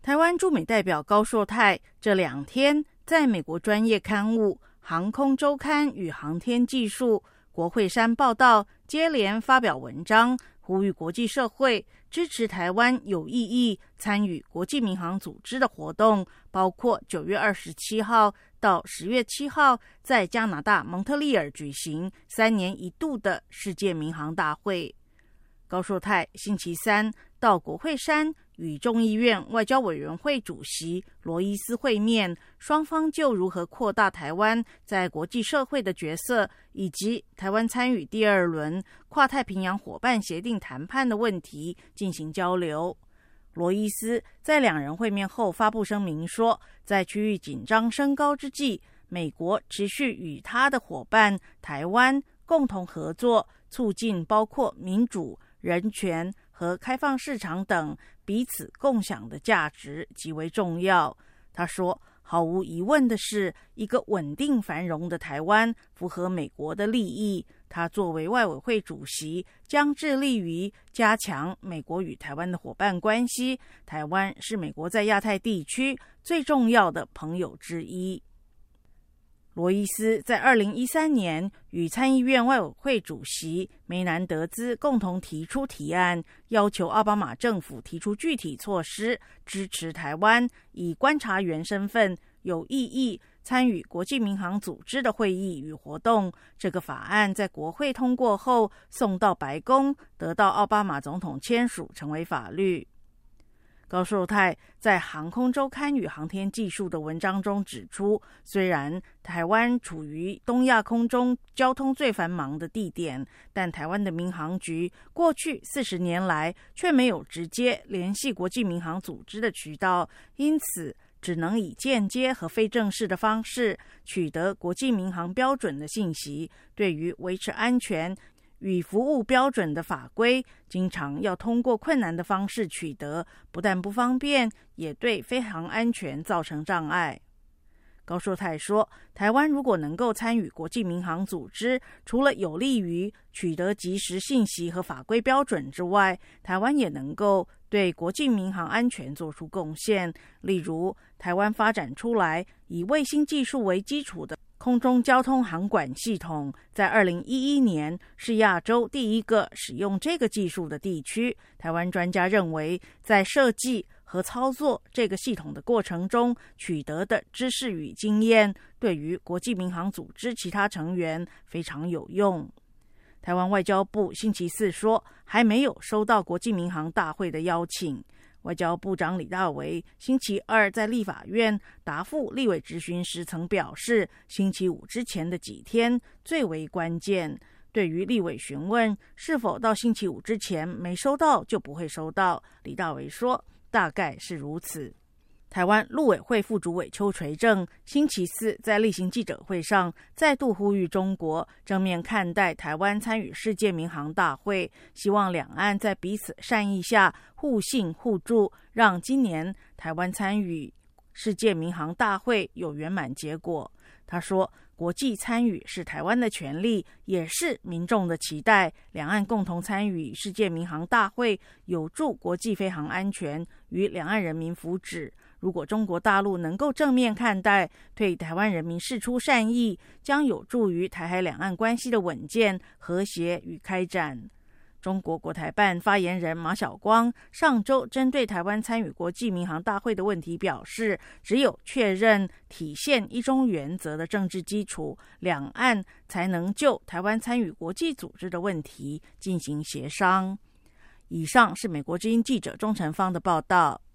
台湾驻美代表高硕泰这2天在美国专业刊物《航空周刊》与航天技术国会山报道接连发表文章，呼吁国际社会支持台湾有意义参与国际民航组织的活动，包括9月27号到10月7号在加拿大蒙特利尔举行3年一度的世界民航大会。高硕泰星期三到国会山与众议院外交委员会主席罗伊斯会面，双方就如何扩大台湾在国际社会的角色，以及台湾参与第2轮跨太平洋伙伴协定谈判的问题进行交流。罗伊斯在2人会面后发布声明说，在区域紧张升高之际，美国持续与他的伙伴台湾共同合作，促进包括民主、人权和开放市场等彼此共享的价值极为重要。他说，毫无疑问的是，一个稳定繁荣的台湾符合美国的利益。他作为外委会主席，将致力于加强美国与台湾的伙伴关系。台湾是美国在亚太地区最重要的朋友之一。罗伊斯在2013年与参议院外委会主席梅南德兹共同提出提案，要求奥巴马政府提出具体措施，支持台湾以观察员身份有意义参与国际民航组织的会议与活动。这个法案在国会通过后送到白宫，得到奥巴马总统签署，成为法律。高硕泰在《航空周刊》与航天技术的文章中指出，虽然台湾处于东亚空中交通最繁忙的地点，但台湾的民航局过去40年来却没有直接联系国际民航组织的渠道，因此只能以间接和非正式的方式取得国际民航标准的信息。对于维持安全与服务标准的法规，经常要通过困难的方式取得，不但不方便，也对飞航安全造成障碍。高硕泰说，台湾如果能够参与国际民航组织，除了有利于取得及时信息和法规标准之外，台湾也能够对国际民航安全做出贡献。例如，台湾发展出来以卫星技术为基础的空中交通航管系统，在2011年是亚洲第一个使用这个技术的地区。台湾专家认为，在设计和操作这个系统的过程中取得的知识与经验，对于国际民航组织其他成员非常有用。台湾外交部星期四说，还没有收到国际民航大会的邀请。外交部长李大为星期二在立法院答复立委质询时曾表示，星期五之前的几天最为关键。对于立委询问是否到星期五之前没收到就不会收到，李大为说，大概是如此。台湾陆委会副主委邱垂正星期四在例行记者会上再度呼吁中国正面看待台湾参与世界民航大会，希望两岸在彼此善意下互信互助，让今年台湾参与世界民航大会有圆满结果。他说，国际参与是台湾的权利，也是民众的期待，两岸共同参与世界民航大会有助国际飞航安全与两岸人民福祉。如果中国大陆能够正面看待，对台湾人民释出善意，将有助于台海两岸关系的稳健、和谐与开展。中国国台办发言人马晓光上周针对台湾参与国际民航大会的问题表示，只有确认体现一中原则的政治基础，两岸才能就台湾参与国际组织的问题进行协商。以上是美国之音记者钟成芳的报道。